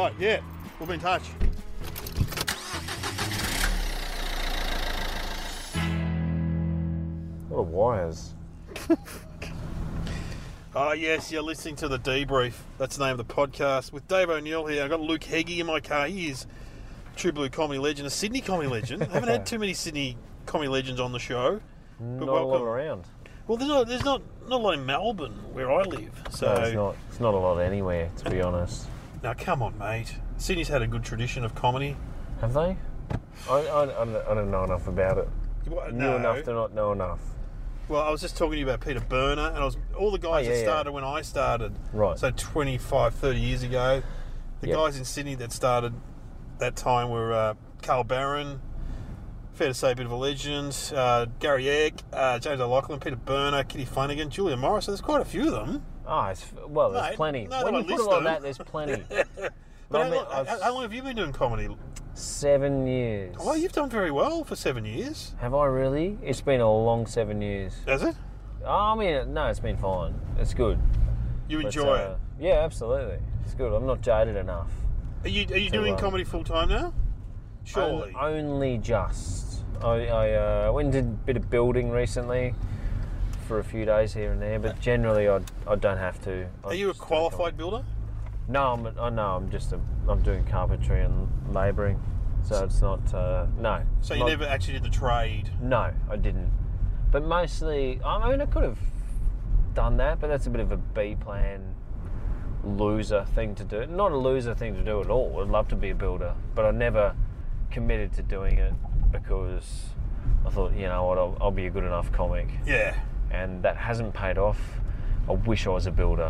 Right, yeah, we'll be in touch. What are wires? Oh, yes, you're listening to The Debrief. That's the name of the podcast. With Dave O'Neill here. I've got Luke Heggie in my car. He is True Blue comedy legend, a Sydney comedy legend. I haven't had too many Sydney comedy legends on the show. Not a lot around. Well, there's not a lot in Melbourne, where I live. So No, it's not a lot anywhere, to be honest. Now, come on, mate. Sydney's had a good tradition of comedy. Have they? I don't know enough about it. No. Knew enough to not know enough. Well, I was just talking to you about Peter Berner, and all the guys that started when I started. Right. So 25, 30 years ago. The guys in Sydney that started that time were Carl Barron, fair to say, a bit of a legend, Gary Egg, James O'Loughlin, Peter Berner, Kitty Flanagan, Julia Morris. So there's quite a few of them. Oh, there's plenty. No, when you put it like that, there's plenty. But how long have you been doing comedy? 7 years. Oh, you've done very well for 7 years. Have I really? It's been a long 7 years. Has it? I mean, no, it's been fine. It's good. You enjoy it? Yeah, absolutely. It's good. I'm not jaded enough. Are you doing comedy full time now? Surely. Only just. I went and did a bit of building recently for a few days here and there, but generally I don't have to. Are you a qualified builder? No, I'm doing carpentry and labouring, so it's not. No. So you never actually did the trade? No, I didn't. But mostly, I mean, I could have done that, but that's a bit of a B plan loser thing to do. Not a loser thing to do at all. I'd love to be a builder, but I never committed to doing it because I thought, you know what, I'll be a good enough comic. Yeah. And that hasn't paid off. I wish I was a builder.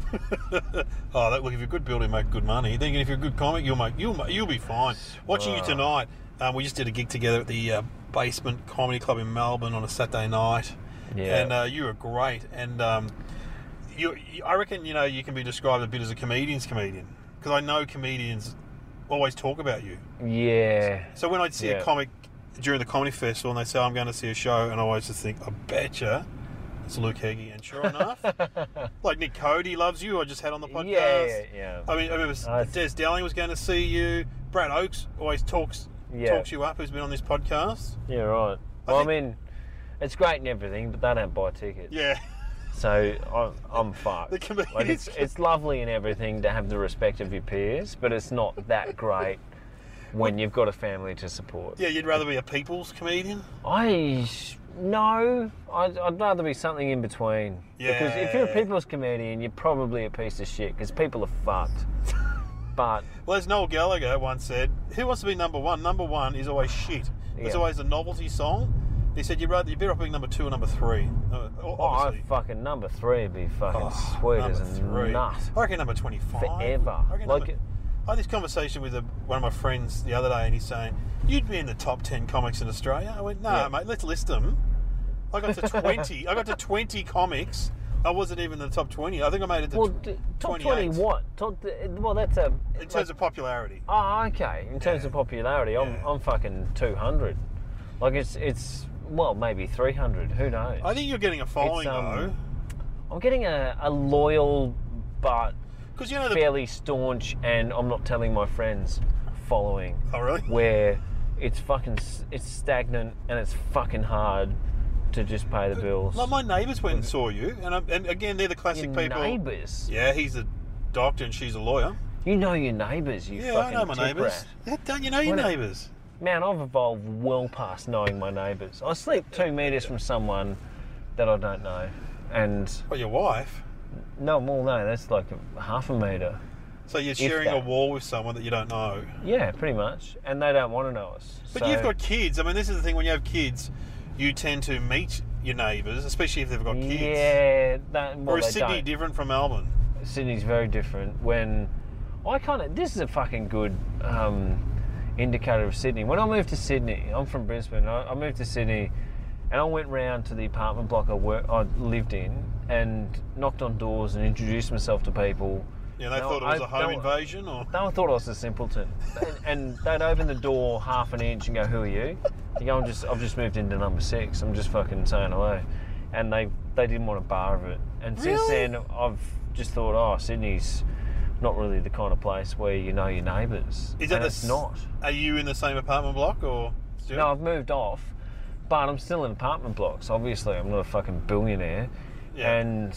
Look, if you're a good builder, you make good money. Then if you're a good comic, you'll be fine. Watching you tonight, we just did a gig together at the Basement Comedy Club in Melbourne on a Saturday night. Yeah. And you were great. And I reckon, you can be described a bit as a comedian's comedian. Because I know comedians always talk about you. Yeah. So when I'd see a comic during the comedy festival and they say, I'm going to see a show, and I always just think, I betcha it's Luke Heggie. And sure enough, like Nick Cody loves you, I just had on the podcast. Yeah. I remember Des Dowling was going to see you. Brad Oakes always talks you up, who's been on this podcast. Yeah, right. I mean, it's great and everything, but they don't buy tickets. Yeah. So I'm fucked. Like it's lovely and everything to have the respect of your peers, but it's not that great when you've got a family to support. Yeah, you'd rather be a people's comedian? No, I'd rather be something in between. Yeah. Because if you're a people's comedian, you're probably a piece of shit because people are fucked. But well, as Noel Gallagher once said, who wants to be number one? Number one is always shit. It's always a novelty song. He said you're better off being number two or number three. Fucking number three would be fucking sweet as a nut. I reckon number 25. Forever. I had this conversation with one of my friends the other day, and he's saying, you'd be in the top 10 comics in Australia. I went, no, mate, let's list them. I got to 20. I got to 20 comics. I wasn't even in the top 20. I think I made it to top 28. 20 what? That's a... In terms of popularity. Oh, okay. In terms of popularity, I'm fucking 200. Like, it's maybe 300. Who knows? I think you're getting a following, though. I'm getting a loyal but... Because fairly staunch, and I'm not telling my friends, following. Oh, really? Where it's stagnant and it's fucking hard to just pay the bills. Like my neighbours went and saw you, and again, they're the classic your people. Neighbours? Yeah, he's a doctor and she's a lawyer. You know your neighbours, you fucking I know my neighbours. Yeah, don't you know your neighbours? Man, I've evolved well past knowing my neighbours. I sleep 2 metres from someone that I don't know, and... What, your wife? No, that's like half a metre. So you're sharing a wall with someone that you don't know? Yeah, pretty much. And they don't want to know us. But you've got kids. I mean, this is the thing, when you have kids, you tend to meet your neighbours, especially if they've got kids. Yeah. Or is Sydney different from Melbourne? Sydney's very different. This is a fucking good indicator of Sydney. When I moved to Sydney, I'm from Brisbane, I moved to Sydney, and I went round to the apartment block I lived in and knocked on doors and introduced myself to people. Yeah, they thought it was a home invasion? Or? They thought I was a simpleton. and they'd open the door half an inch and go, who are you? You go, I've just moved into number 6. I'm just fucking saying hello. And they didn't want a bar of it. And since then, I've just thought, Sydney's not really the kind of place where you know your neighbours. Is that and it's not. Are you in the same apartment block or still? No, I've moved off, but I'm still in apartment blocks. Obviously, I'm not a fucking billionaire. Yeah. And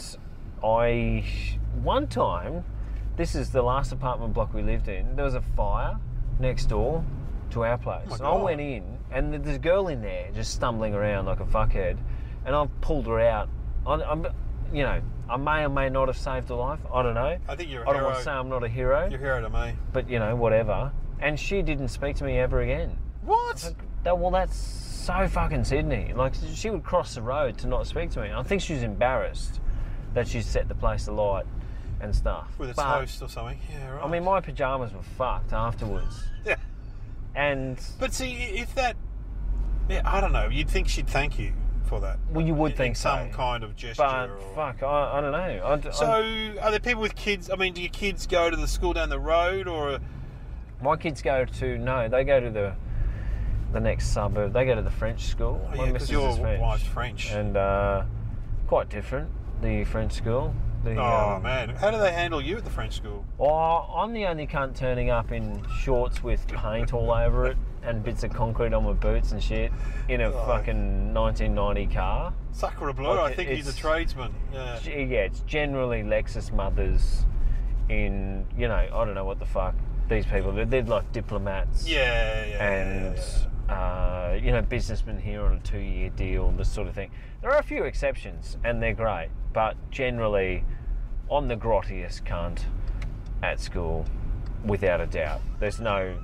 one time, this is the last apartment block we lived in, there was a fire next door to our place. Oh my And God. I went in, and there's a girl in there just stumbling around like a fuckhead, and I've pulled her out. I'm you know, I may or may not have saved her life. I don't know. I think you're a I don't hero. want to say I'm not a hero, You're a hero to me. but you know, whatever. And she didn't speak to me ever again. What? Well, that's so fucking Sydney. Like, she would cross the road to not speak to me. I think she was embarrassed that she set the place alight and stuff. With its But, host or something. Yeah, right. I mean, my pyjamas were fucked afterwards. Yeah. And, But see, if that... Yeah, I don't know. You'd think she'd thank you for that. well, you would In think so. some kind of gesture. But, or... fuck, I don't know. So, are there people with kids? I mean, do your kids go to the school down the road, or my kids go to, no, they go to the next suburb. They go to the French school. oh, My yeah, because missus your is French. wife's French? And quite different, the French school. Oh man, how do they handle you at the French school? Oh, I'm the only cunt turning up in shorts with paint all over it and bits of concrete on my boots and shit in a fucking 1990 car. Sacre bleu, Like, I think he's a it's- tradesman. Yeah. Yeah, it's generally Lexus mothers in, you know, I don't know what the fuck these people, they're like diplomats. Yeah. And you know, businessmen here on a 2-year deal, this sort of thing. There are a few exceptions, and they're great, but generally, I'm the grottiest cunt at school, without a doubt. There's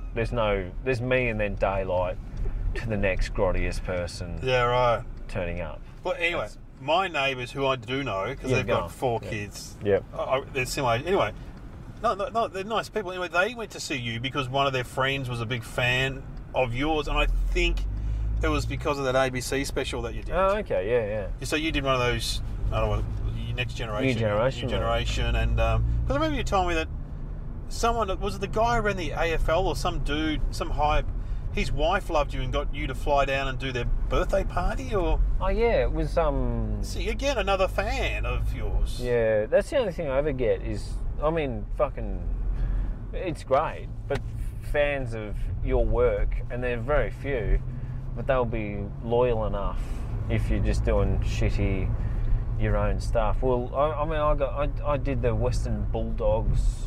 me and then daylight to the next grottiest person Yeah, right. turning up. Well, anyway, my neighbours, who I do know, because Yeah, they've go got on. 4 Yeah. kids. Yep. They're similar. Anyway, no, they're nice people. Anyway, they went to see you because one of their friends was a big fan of yours, and I think it was because of that ABC special that you did. Oh, okay, yeah. So you did one of those, I don't know, Next Generation. New Generation, New Generation. And, because I remember you told me that someone, was it the guy who ran the AFL or some dude, some hype, his wife loved you and got you to fly down and do their birthday party, or... Oh, yeah, it was, See, again, another fan of yours. yeah, that's the only thing I ever get is, I mean, fucking, it's great, but fans of your work, and they're very few, but they'll be loyal enough if you're just doing shitty, your own stuff. Well, I did the Western Bulldogs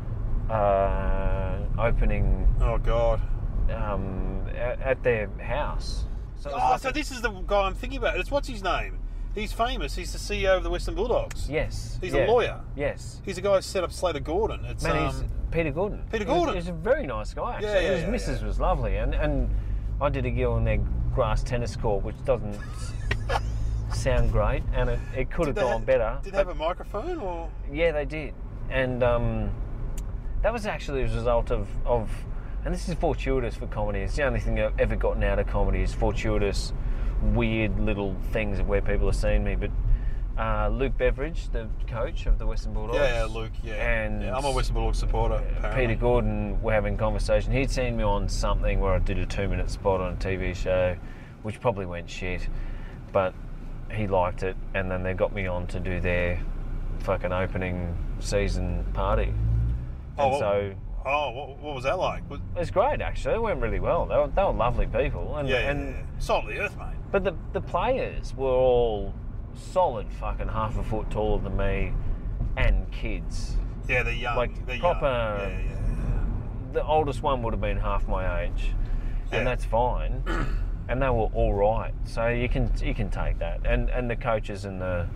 opening Oh, God. at their house. So, it was like So this is the guy I'm thinking about. It's what's his name? He's famous. He's the CEO of the Western Bulldogs. yes, He's yeah. a lawyer. Yes. He's the guy who set up Slater Gordon. It's Man, he's Peter Gordon. Peter Gordon. He's a very nice guy, actually. Yeah, His missus was lovely. And I did a gig on their grass tennis court, which doesn't sound great, and it could have gone better. Did they have a microphone or? Yeah, they did. And that was actually a result of, and this is fortuitous for comedy. It's the only thing I've ever gotten out of comedy is fortuitous, weird little things of where people have seen me. But Luke Beveridge, the coach of the Western Bulldogs. Yeah, Luke. Yeah. And yeah, I'm a Western Bulldogs supporter. Apparently. Peter Gordon were having conversation. He'd seen me on something where I did a 2-minute spot on a TV show, which probably went shit, but he liked it, and then they got me on to do their fucking opening season party. And what was that like? it was great, actually. It went really well. They were lovely people. And, Yeah. Salt of the earth, mate. But the players were all solid fucking half a foot taller than me, and kids. Yeah, they're young. Like, they're proper- young. Yeah. The oldest one would have been half my age, Yeah. and that's fine. And they were all right, so you can take that. And the coaches and the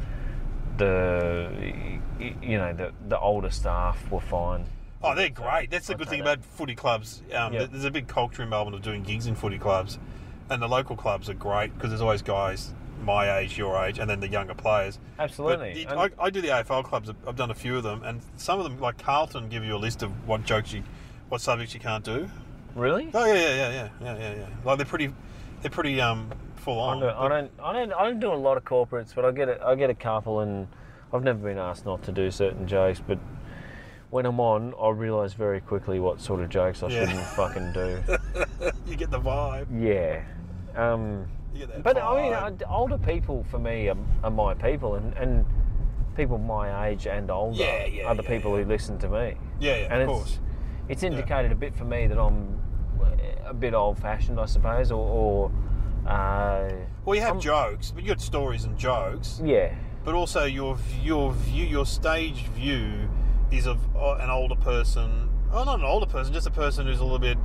older staff were fine. Oh, they're great. That's the I'd good say thing that. about footy clubs. Yeah. There's a big culture in Melbourne of doing gigs in footy clubs, and the local clubs are great because there's always guys my age, your age, and then the younger players. Absolutely. But I do the AFL clubs. I've done a few of them, and some of them, like Carlton, give you a list of what subjects you can't do. Really? Oh yeah. Like they're pretty full on. I don't do a lot of corporates, but I get a couple, and I've never been asked not to do certain jokes, but when I'm on, I realise very quickly what sort of jokes I shouldn't fucking do. You get the vibe. Yeah. You get that But vibe. I mean, older people for me are my people, and people my age and older are the people who listen to me. Yeah, And of course. It's indicated a bit for me that I'm a bit old-fashioned, I suppose, or Well, you have jokes, but you got stories and jokes. yeah, But also your view, your staged view is of an older person. Oh, not an older person, just a person who's a little bit,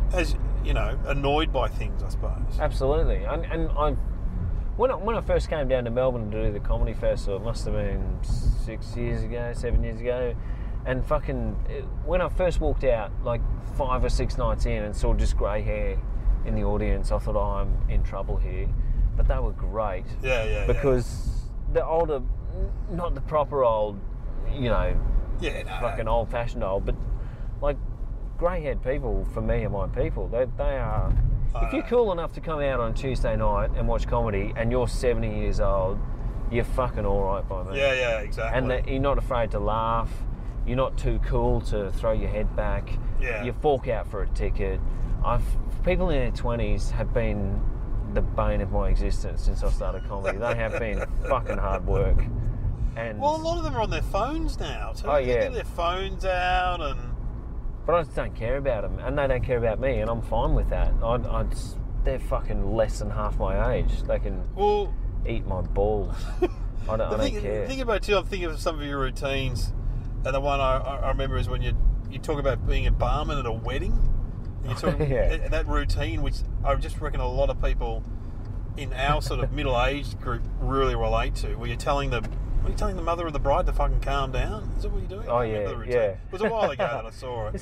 annoyed by things, I suppose. absolutely. And I, when I first came down to Melbourne to do the comedy festival, it must have been 7 years ago, and when I first walked out, like 5 or 6 nights in, and saw just grey hair in the audience, I thought, oh, I'm in trouble here. But they were great. Because the older, not the proper old, fucking old-fashioned old, but like grey-haired people for me are my people. They are. If you're cool enough to come out on Tuesday night and watch comedy, and you're 70 years old, you're fucking all right by me. Yeah, exactly. And you're not afraid to laugh. You're not too cool to throw your head back. Yeah. You fork out for a ticket. People in their 20s have been the bane of my existence since I started comedy. They have been fucking hard work. And well, a lot of them are on their phones now. So they get their phones out and... But I just don't care about them, and they don't care about me, and I'm fine with that. They're fucking less than half my age. They can eat my balls. I don't care. Think about it too. I'm thinking of some of your routines, and the one I remember is when you talk about being a barman at a wedding. And you talk that routine, which I just reckon a lot of people in our sort of middle-aged group really relate to. Where you're telling the mother of the bride to fucking calm down? Is that what you're doing? Oh, yeah. It was a while ago that I saw it.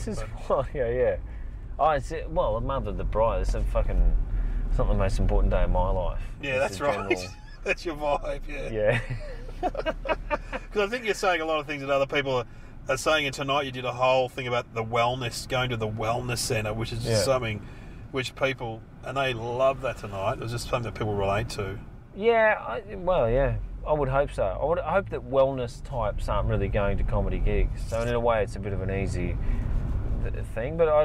Oh, the mother of the bride. It's not the most important day of my life. Yeah, that's right. That's your vibe, Yeah. Because I think you're saying a lot of things that other people are saying, and tonight you did a whole thing about the wellness, going to the wellness centre, which is just something which people, and they love that tonight. It was just something that people relate to. Yeah, I would hope so. I would hope that wellness types aren't really going to comedy gigs. So in a way, it's a bit of an easy thing. But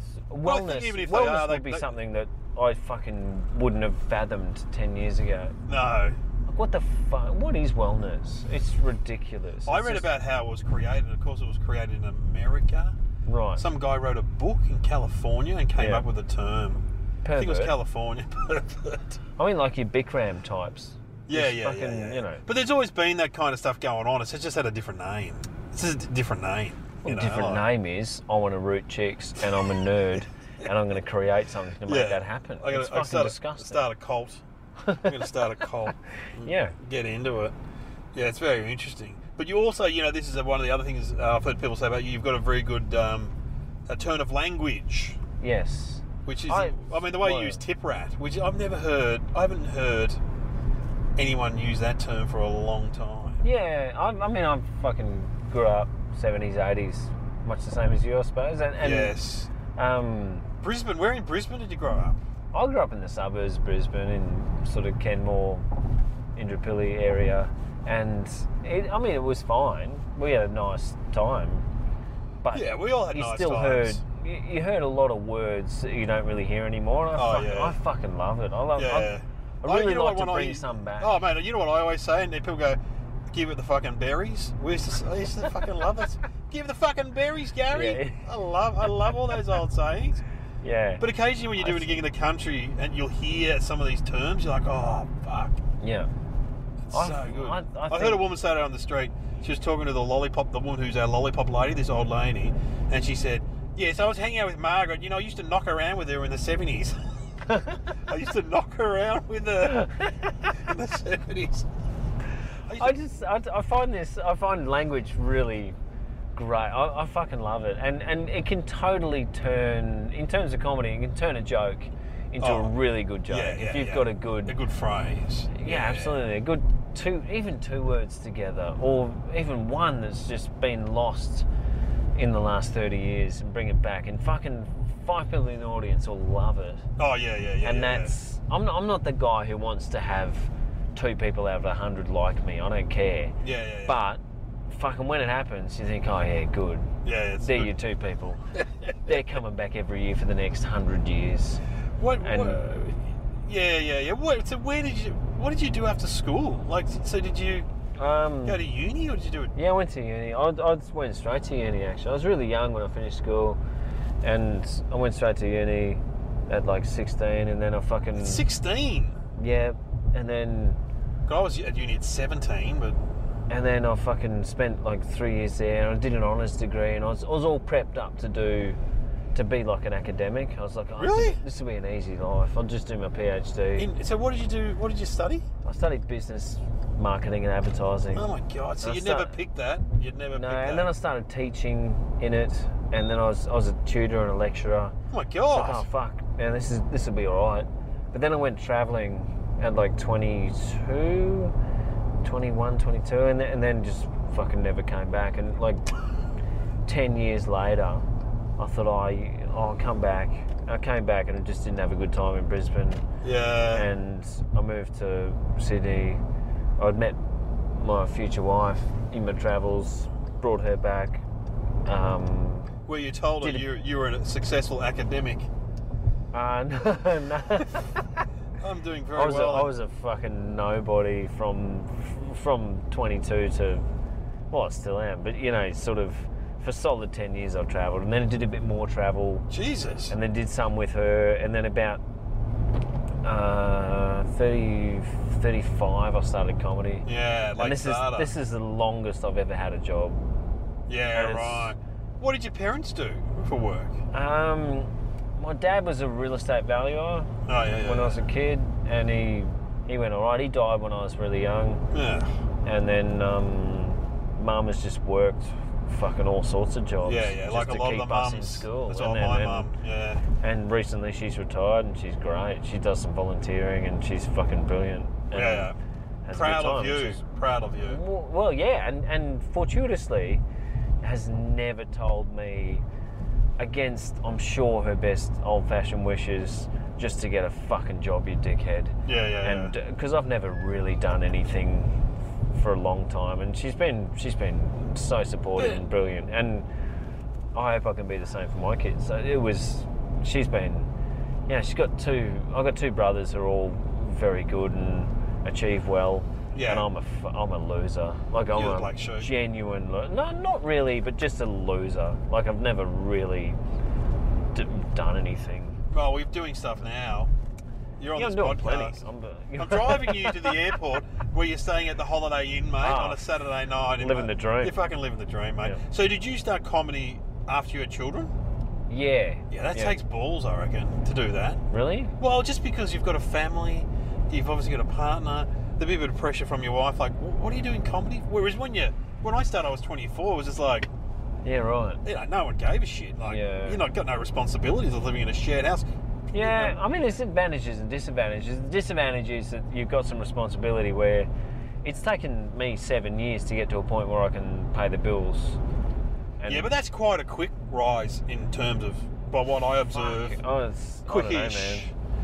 wellness would be something that I fucking wouldn't have fathomed 10 years ago. No. Like, what the fuck? What is wellness? It's ridiculous. I read about how it was created. Of course, it was created in America. Right. Some guy wrote a book in California and came up with the term. Pervert. I think it was California. Pervert. I mean, like your Bikram types. Yeah. But there's always been that kind of stuff going on. It's just had a different name. It's just a different name. Well, different name is I want to root chicks and I'm a nerd and I'm going to create something to make that happen. It's fucking disgusting. Start a cult. I'm going to start a cult. Get into it. Yeah, it's very interesting. But you also, this is one of the other things I've heard people say about you. You've got a very good a turn of language. Yes. Which is, the way you use tip rat, which I haven't heard anyone use that term for a long time. Yeah, I fucking grew up 70s, 80s, much the same as you, I suppose. And yes. Brisbane, where in Brisbane did you grow up? I grew up in the suburbs of Brisbane, in sort of Kenmore, Indooroopilly area, and it was fine. We had a nice time. But yeah, we all had nice times. You heard a lot of words that you don't really hear anymore. And I fucking love it. I really like to bring some back. Oh, man, you know what I always say? And people go, give it the fucking berries. I used to fucking love it. Give the fucking berries, Gary. Yeah. I love all those old sayings. Yeah. But occasionally when you're doing a gig in the country and you'll hear some of these terms, you're like, oh, fuck. Yeah. It's so good. I heard a woman say that on the street. She was talking to the woman who's our lollipop lady, this old lady, and she said, yes, I was hanging out with Margaret. I used to knock around with her in the 70s. I used to knock around with her in the 70s. I find language really great. I fucking love it. And it can totally turn, in terms of comedy, it can turn a joke into a really good joke. If you've got a good phrase. Yeah, absolutely. A good two words together, or even one that's just been lost in the last 30 years, and bring it back, and fucking 5 people in the audience will love it. Oh, yeah. And that's... I'm not the guy who wants to have 2 people out of 100 like me. I don't care. Yeah. But fucking when it happens, you think, oh, yeah, good. Yeah, it's They're good. your 2 people. They're coming back every year for the next 100 years. Yeah. So what did you do after school? Like, so did you... Go to uni, or did you do it? Yeah, I went to uni. I went straight to uni, actually. I was really young when I finished school, and I went straight to uni at like 16, and then I fucking... 16? Yeah, and then... I was at uni at 17, but... And then I fucking spent like 3 years there, and I did an honours degree, and I was all prepped up to be like an academic. I was like, oh, really? This will be an easy life. I'll just do my PhD. So what did you do? What did you study? I studied business, marketing and advertising. Oh my God! So you never picked that? You'd never picked that? No, and then I started teaching in it, and then I was a tutor and a lecturer. Oh my God! Like, oh fuck, man, this will be alright. But then I went travelling at like 21, 22, and then just fucking never came back. And like 10 years later, I thought, I'll come back. I came back and I just didn't have a good time in Brisbane. Yeah. And I moved to Sydney. I'd met my future wife in my travels, brought her back. Were you told that you were a successful academic? No. I'm doing very well. I was a fucking nobody from 22 to, well, I still am, but sort of for solid 10 years I've travelled, and then I did a bit more travel. Jesus. And then did some with her, and then about 35 I started comedy. Yeah, like this is the longest I've ever had a job. Yeah, right. What did your parents do for work? My dad was a real estate valuer when I was a kid, and he went all right. He died when I was really young. Yeah. And then Mum has just worked fucking all sorts of jobs. Yeah, just like to a lot keep of the us mums in school. That's all my mum. Yeah. And recently she's retired, and she's great. She does some volunteering, and she's fucking brilliant. Yeah. Proud of you. Proud of you. Well, yeah, and fortuitously has never told me, against, I'm sure, her best old-fashioned wishes, just to get a fucking job, you dickhead. Yeah. And because I've never really done anything for a long time, and she's been so supportive and brilliant, and I hope I can be the same for my kids. So she's got I've got two brothers who are all very good and achieve well. Yeah. And I'm a loser. Like, I'm a black sheep. Genuine no, not really, but just a loser. Like, I've never really done anything. Well, we're doing stuff now. You're on this podcast. I'm driving you to the airport where you're staying at the Holiday Inn, mate, on a Saturday night. Living the dream. You're fucking living the dream, mate. Yeah. So did you start comedy after you had children? Yeah. Yeah, that takes balls, I reckon, to do that. Really? Well, just because you've got a family, you've obviously got a partner, there'd be a bit of pressure from your wife, like, what are you doing comedy? Whereas when I started, I was 24, it was just like... Yeah, right. No one gave a shit. Like, you're not got no responsibilities of living in a shared house. Yeah, I mean, there's advantages and disadvantages. The disadvantage is that you've got some responsibility where it's taken me 7 years to get to a point where I can pay the bills. And but that's quite a quick rise in terms of, by what I observe. It's quickish. I don't know, man.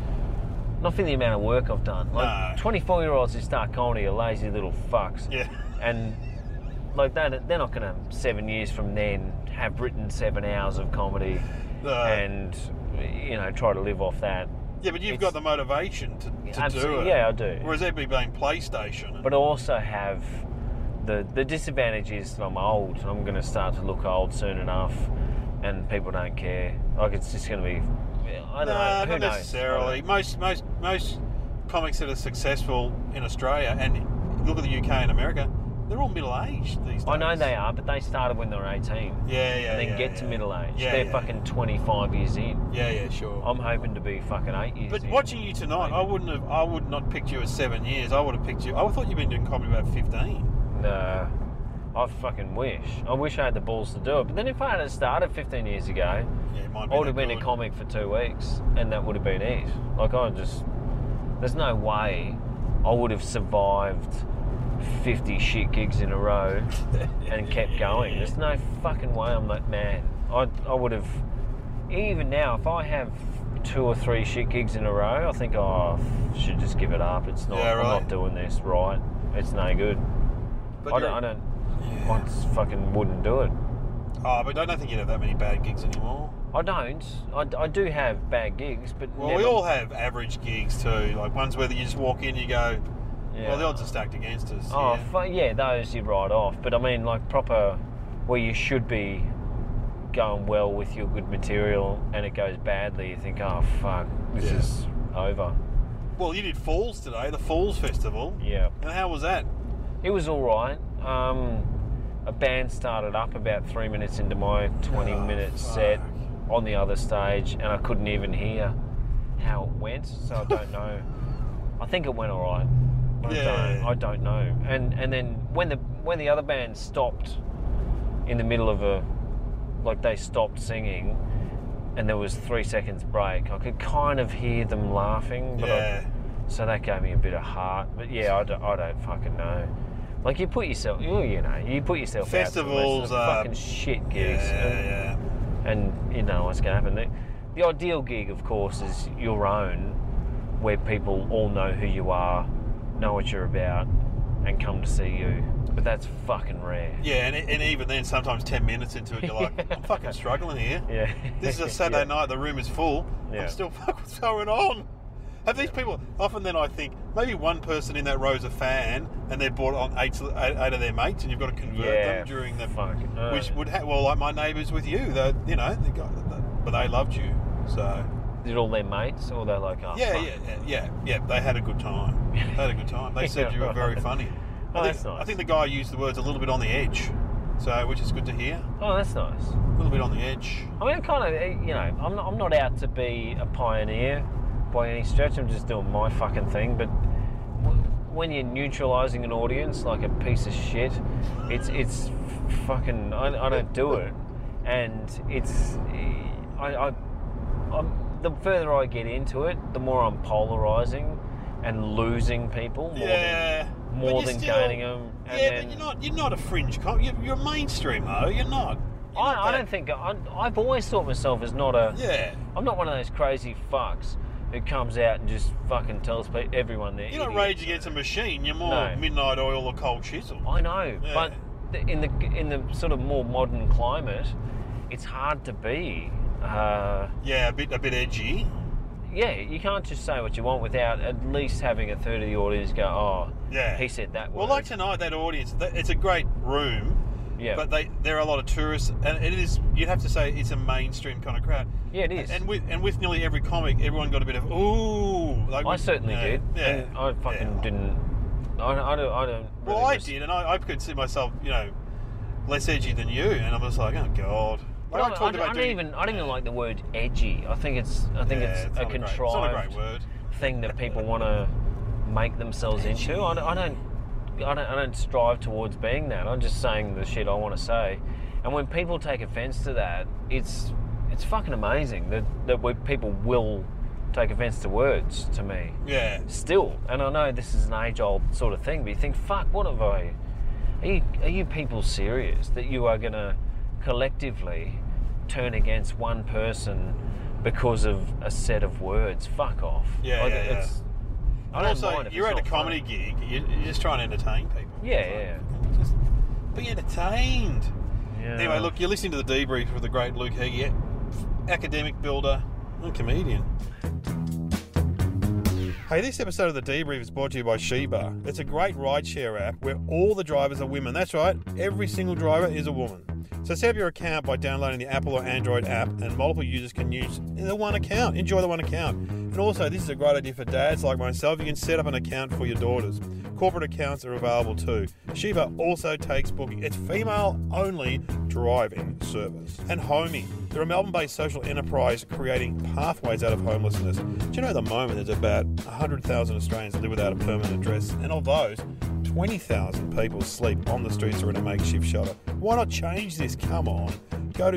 Not for the amount of work I've done. Like, 24-year-olds who start comedy are lazy little fucks. Yeah. And like they're not going to 7 years from then have written 7 hours of comedy and try to live off that. Yeah, but you've got the motivation to do it. Yeah, I do. Whereas they'd be playing PlayStation. But I also have the disadvantage is that I'm old. I'm going to start to look old soon enough, and people don't care. Like, it's just going to be. I don't know. Who not knows? necessarily. Most comics that are successful in Australia, and look at the UK and America, they're all middle-aged these days. I know they are, but they started when they were 18. Yeah. And then get to middle age. Yeah, they're fucking 25 years in. Yeah, sure. I'm hoping to be fucking 8 years But in. watching you tonight, I would not picked you as 7 years. I would have picked you. I thought you'd been doing comedy about 15. No. I fucking wish. I wish I had the balls to do it. But then if I had started 15 years ago, I would have been a comic for 2 weeks, and that would have been it. Like, there's no way I would have survived 50 shit gigs in a row and kept going. There's no fucking way I'm that man. I would have, even now, if I have 2 or 3 shit gigs in a row, I think, I should just give it up. It's not, I'm not doing this right. It's no good. But I just fucking wouldn't do it. Oh, but I don't think you'd have that many bad gigs anymore. I don't. I do have bad gigs, but we all have average gigs too. Like ones where you just walk in, you go, Yeah. Well, the odds are stacked against us. Oh, yeah. Those you write off. But I mean, like proper, where you should be going well with your good material and it goes badly, you think, oh, fuck, this is over. Well, you did Falls today, the Falls Festival. Yeah. And how was that? It was all right. A band started up about 3 minutes into my 20-minute set on the other stage, and I couldn't even hear how it went, so I don't know. I think it went all right. I don't know. And then when the other band stopped in the middle of they stopped singing, and there was 3 seconds break, I could kind of hear them laughing, but so that gave me a bit of heart. But yeah, I don't fucking know. Like you put yourself festivals out for fucking shit gigs, and you know what's going to happen. The ideal gig, of course, is your own, where people all know who you are, know what you're about, and come to see you. But that's fucking rare. Yeah, and even then, sometimes 10 minutes into it, you're like, I'm fucking struggling here. Yeah. This is a Saturday night, the room is full. Yeah. I'm still, fuck, what's going on? Have these people, often then I think, maybe one person in that row is a fan, and they've brought on eight of their mates, and you've got to convert them during the... Which would like my neighbours with you, but they loved you, so... Did all their mates, or they're like, oh, Yeah, they had a good time. They said you were very funny. That's nice. I think the guy used the words a little bit on the edge, so which is good to hear. Oh, that's nice. A little bit on the edge. I mean, kind of, you know, I'm not out to be a pioneer by any stretch. I'm just doing my fucking thing. But when you're neutralising an audience like a piece of shit, it's fucking. I don't do it, and it's the further I get into it, the more I'm polarising and losing people more than gaining them. And but you're not a fringe cop. You're mainstream though. You're not. I don't think I've always thought myself as not a. Yeah. I'm not one of those crazy fucks who comes out and just fucking tells everyone they're You're not Rage Against a Machine. You're more No. Midnight Oil or Cold Chisel. I know, but in the sort of more modern climate, it's hard to be. A bit edgy. Yeah, you can't just say what you want without at least having a third of the audience go, oh, he said that word. Well, like tonight, that audience, it's a great room, but there are a lot of tourists, and it is, you'd have to say it's a mainstream kind of crowd. Yeah, it is. And with nearly every comic, everyone got a bit of, ooh. Like I certainly did. Yeah. And I fucking didn't. I don't. Well, I did, and I could see myself, less edgy than you, and I'm just like, oh, God. Like I don't even like the word edgy. I think it's a contrived it's not a great word. thing that people want to make themselves into. I don't strive towards being that. I'm just saying the shit I want to say. And when people take offence to that, it's fucking amazing that people will take offence to words to me. Yeah. Still, and I know this is an age-old sort of thing, but you think, fuck, what have I? Are you people serious that you are going to collectively turn against one person because of a set of words? Fuck off. I don't mind if you're it's at a not comedy gig, you're just trying to entertain people. Just be entertained. Yeah. Anyway, look, you're listening to The Debrief with the great Luke Heggie, academic builder and comedian. Hey, this episode of The Debrief is brought to you by Sheba. It's a great rideshare app where all the drivers are women. That's right, every single driver is a woman. So set up your account by downloading the Apple or Android app, and multiple users can use the one account. Enjoy the one account. And also, this is a great idea for dads like myself. You can set up an account for your daughters. Corporate accounts are available too. Sheba also takes booking. It's female-only driving service. And Homey. They're a Melbourne-based social enterprise creating pathways out of homelessness. Do you know at the moment there's about 100,000 Australians that live without a permanent address, and of those, 20,000 people sleep on the streets or in a makeshift shelter. Why not change this? Come on. Go to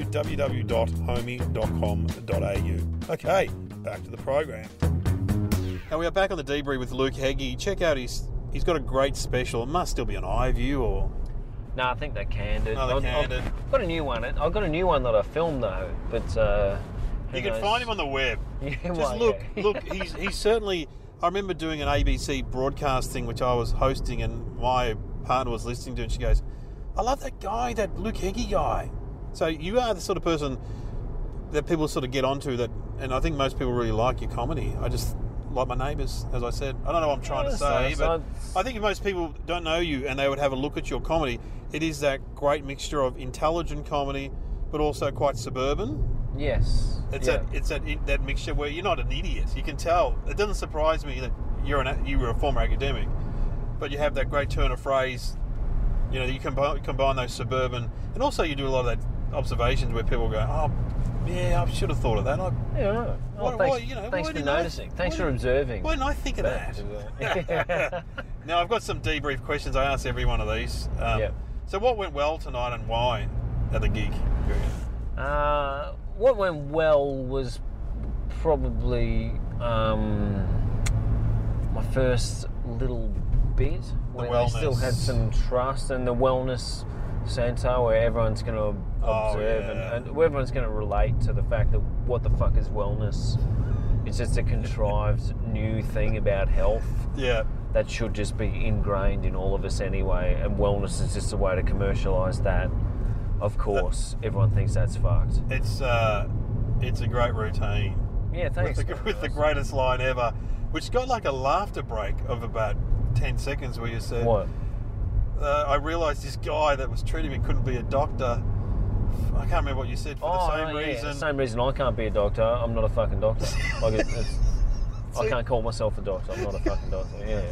www.homey.com.au. Okay, back to the program. Now we are back on The Debrief with Luke Heggie. Check out he's got a great special. It must still be on iView or... No, I think they canned it. No, they canned it. I've got a new one. I've got a new one that I filmed though, but you can find him on the web. Yeah, just look. He's certainly. I remember doing an ABC broadcast thing which I was hosting, and my partner was listening to, and she goes, "I love that guy, that Luke Heggie guy." So you are the sort of person that people sort of get onto that, and I think most people really like your comedy. like my neighbours, as I said. I don't know what I'm trying to say, but I think if most people don't know you and they would have a look at your comedy, it is that great mixture of intelligent comedy, but also quite suburban. Yes. It's that mixture where you're not an idiot. You can tell. It doesn't surprise me that you were a former academic, but you have that great turn of phrase. You know, you combine those suburban, and also you do a lot of that observations where people go, "Oh, yeah, I should have thought of that." Thanks for noticing. Thanks for observing. Why didn't I think of that? Now, I've got some debrief questions. I ask every one of these. So what went well tonight and why at the gig? What went well was probably my first little bit where they still had some trust, and the wellness centre where everyone's going to observe and everyone's going to relate to the fact that what the fuck is wellness? It's just a contrived new thing about health. Yeah. That should just be ingrained in all of us anyway, and wellness is just a way to commercialise that. Of course, everyone thinks that's fucked. It's a great routine. Yeah, thanks. With the greatest line ever, which got like a laughter break of about 10 seconds where you said... What? I realised this guy that was treating me couldn't be a doctor. I can't remember what you said. For the same reason. The same reason I can't be a doctor. I'm not a fucking doctor. I can't call myself a doctor. I'm not a fucking doctor. Yeah.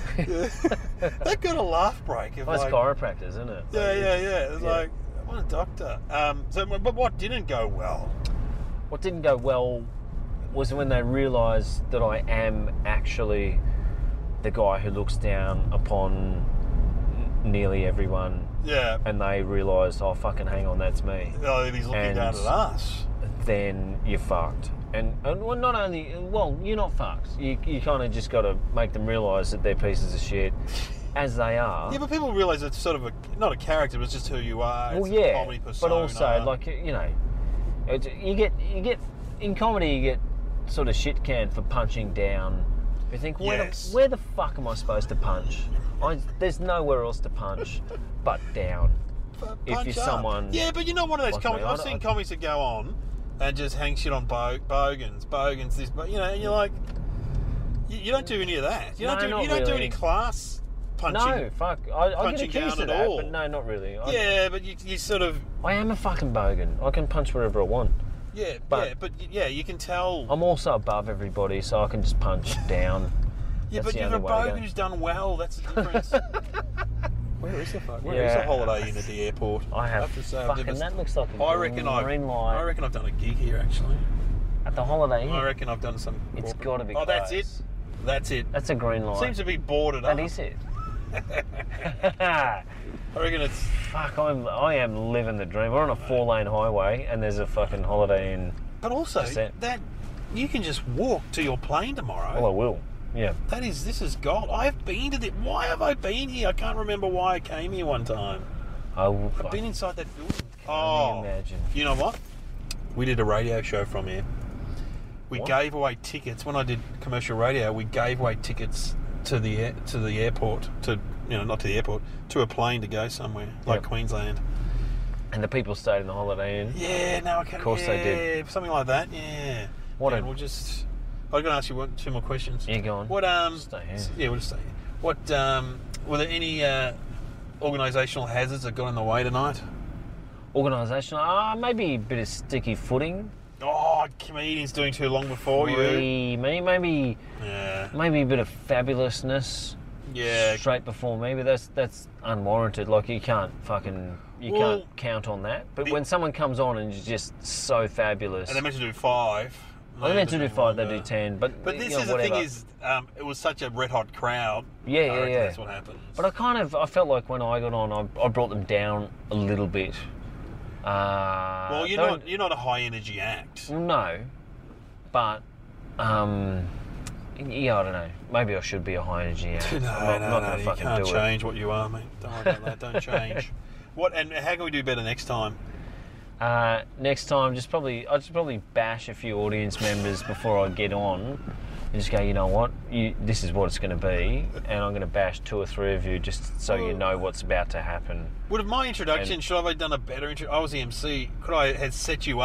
That got a laugh break. That's like, chiropractors, isn't it? Yeah. It's like, I'm not a doctor. But what didn't go well? What didn't go well was when they realised that I am actually the guy who looks down upon nearly everyone. Yeah. And they realised, oh, fucking hang on, that's me. Oh, he's looking down at us. Then you're fucked. And well, not only... Well, you're not fucked. You kind of just got to make them realise that they're pieces of shit, as they are. Yeah, but people realise it's sort of not a character, but it's just who you are. Well, it's a comedy persona. But also, like, you know, you get... In comedy, you get sort of shit canned for punching down. You think, where the fuck am I supposed to punch? There's nowhere else to punch but down. If you're someone... Yeah, but you're not one of those comics. I've seen comics that go on and just hang shit on bogans, this, but you know, and you're like, you don't do any of that. You don't do any class punching. No, fuck. I get accused of that, all. but no, not really. But you sort of... I am a fucking bogan. I can punch wherever I want. But you can tell... I'm also above everybody, so I can just punch down. Yeah, but you're a bogan who's done well. That's the difference. Where is the Holiday Inn at the airport? I have to say, that looks like a green light. I reckon I've done a gig here, actually. At the Holiday Inn? I reckon I've done some... It's got to be close. That's it. That's a green light. Seems to be boarded up. That is it. I reckon it's... Fuck, I am living the dream. We're on a 4-lane highway and there's a fucking Holiday Inn. But also, that you can just walk to your plane tomorrow. Well, I will. Yeah. This is gold. I've been to this. Why have I been here? I can't remember why I came here one time. I've been inside that building. Can you imagine? You know what? We did a radio show from here. We gave away tickets. When I did commercial radio, we gave away tickets to the airport, not to the airport, to a plane to go somewhere, like Queensland. And the people stayed in the Holiday Inn? Yeah, no, I can't. Of course they did. Something like that, yeah. I'm going to ask you 2 more questions. Yeah, go on. Stay here. Yeah, we'll just stay here. Were there any organisational hazards that got in the way tonight? Organisational? Maybe a bit of sticky footing. Oh, comedians doing too long before you. Maybe a bit of fabulousness. Yeah. Straight before me, but that's unwarranted. Like, you can't can't count on that. But when someone comes on and is just so fabulous... And they're meant to do 5. They're meant to do 5, they do 10. But this is the thing is, it was such a red-hot crowd. Yeah. That's what happened. But I felt like when I got on, I brought them down a little bit. Well, you're not a high-energy act. No. But, I don't know. Maybe I should be a high-energy act. No, you can't change what you are, mate. Don't worry about that. Don't change. And how can we do better next time? Next time, I'll just probably bash a few audience members before I get on, and just go, you know what, this is what it's going to be, and I'm going to bash 2 or 3 of you just so you know what's about to happen. Would have my introduction? Should I have done a better intro? I was the MC. Could I have set you up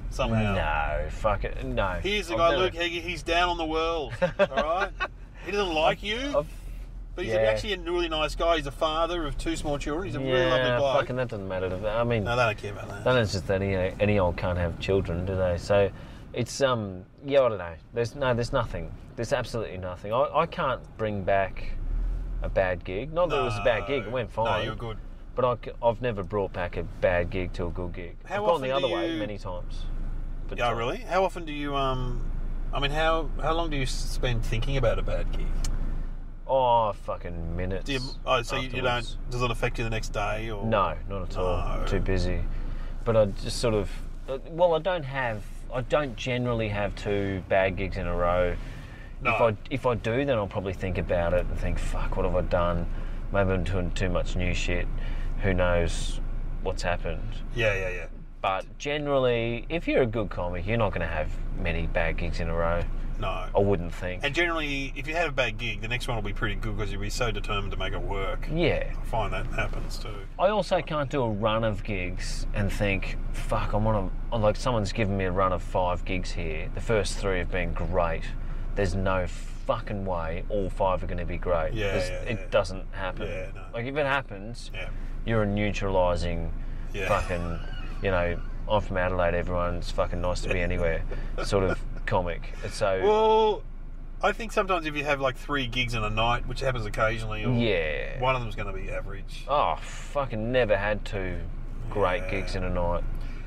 somehow. No, fuck it, no. Here's the I've guy, never- Luke Heggie. He's down on the world. All right. He doesn't like you, but he's actually a really nice guy. He's a father of 2 small children. He's a really lovely bloke. Fucking that doesn't matter to me. I mean, No, they don't care about that. then it's just that any old can't have children, do they? So it's I don't know. There's nothing. There's absolutely nothing. I can't bring back a bad gig. Not that it was a bad gig. It went fine. No, you were good. But I've never brought back a bad gig to a good gig. How I've gone often the other do way you- many times. But, Yeah, really? How often do you how long do you spend thinking about a bad gig? Oh, fucking minutes. So you don't? afterwards. Does it affect you the next day? Or No, not at all. No. Too busy. But I just sort of... Well, I don't generally have 2 bad gigs in a row. No. If I do, then I'll probably think about it and think, fuck, what have I done? Maybe I'm doing too much new shit. Who knows what's happened? Yeah. But generally, if you're a good comic, you're not going to have many bad gigs in a row. No. I wouldn't think. And generally, if you had a bad gig, the next one will be pretty good because you'll be so determined to make it work. Yeah. I find that happens too. I also can't do a run of gigs and think, fuck, like someone's given me a run of 5 gigs here. The first 3 have been great. There's no fucking way all 5 are going to be great. It doesn't happen. Yeah, no. Like if it happens, Yeah. you're a neutralising Yeah. fucking, I'm from Adelaide, everyone's fucking nice to be anywhere sort of comic. And so, Well, I think sometimes if you have like 3 gigs in a night, which happens occasionally, or yeah. one of them's going to be average. Oh, fucking never had 2 great Yeah. gigs in a night.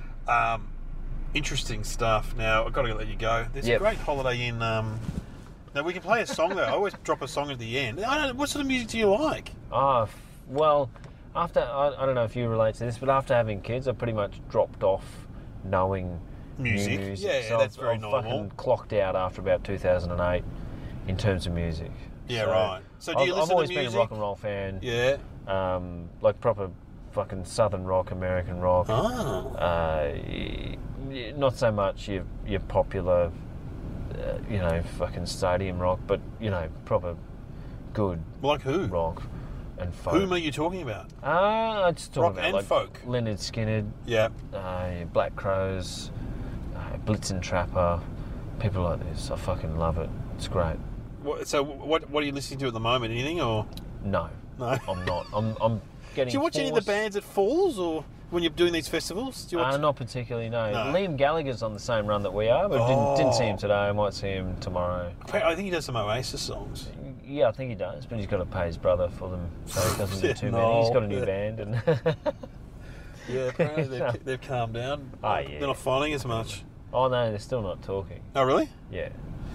Interesting stuff. Now, I've got to let you go. There's a great Holiday Inn. Now, we can play a song, though. I always drop a song at the end. What sort of music do you like? Oh, well, after, I don't know if you relate to this, but after having kids, I pretty much dropped off knowing Music. new music. Yeah, so that's I've very normal. fucking clocked out after about 2008 in terms of music. Yeah, So right. So do you I've listen always to been music? a rock and roll fan. Yeah. Like proper fucking southern rock, American rock. Oh. Not so much your popular, fucking stadium rock, but proper good Like who? rock and folk. Whom are you talking about? I'm just talking Rock about and like folk? Leonard Skinner, Yeah. Black Crows, Blitzen Trapper, people like this. I fucking love it. It's great. What are you listening to at the moment? Anything or No, no? I'm not. I'm getting. Do you watch any of the bands at Falls or when you're doing these festivals? Do you watch? Not particularly. No. No. Liam Gallagher's on the same run that we are, but didn't see him today. I might see him tomorrow. I think he does some Oasis songs. Yeah, I think he does, but he's got to pay his brother for them, so he doesn't do too No. many. He's got a new band, and Yeah, apparently they've calmed down. Oh, yeah. They're not fighting as much. oh no, they're still not talking. Oh, really? Yeah.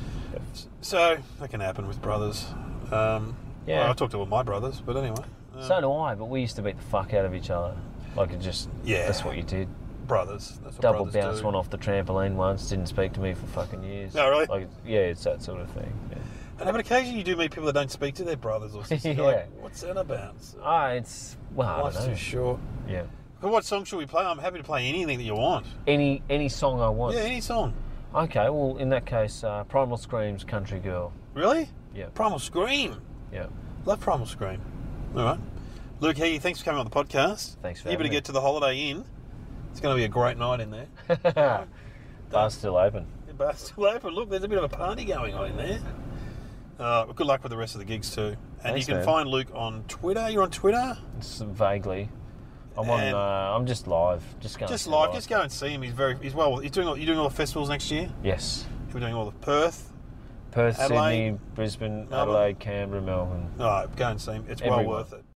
So that can happen with brothers. Yeah. Well, I talk to all my brothers, but anyway. So do I, but we used to beat the fuck out of each other. Like it just, Yeah. that's what you did. Brothers. That's what Double brothers bounce do. one off the trampoline once, didn't speak to me for fucking years. Oh, really? Like, yeah, it's that sort of thing. Yeah. And occasionally you do meet people that don't speak to their brothers or sisters. You're Yeah. like, what's that about? It's, well, I Life's don't know. too short. Yeah. But what song should we play? I'm happy to play anything that you want. Any song I want. Yeah, any song. Okay, well, in that case, Primal Scream's Country Girl. Really? Yeah. Primal Scream. Yeah. Love Primal Scream. All right. Luke Heggie, thanks for coming on the podcast. Thanks for You having better me. get to the Holiday Inn. It's going to be a great night in there. Bar's still open. The bar's still open. Look, there's a bit of a party going on in there. Good luck with the rest of the gigs too. And Thanks, you can man. find Luke on Twitter. You're on Twitter? It's vaguely. I'm And- I'm just live. Just going. Just to live. Just go and see him. He's well. You're doing all the festivals next year. Yes. We're doing all the Perth. Perth, Adelaide, Sydney, Brisbane, Melbourne. Adelaide, Canberra, Melbourne. All right, go and see him. It's well Everywhere. worth it.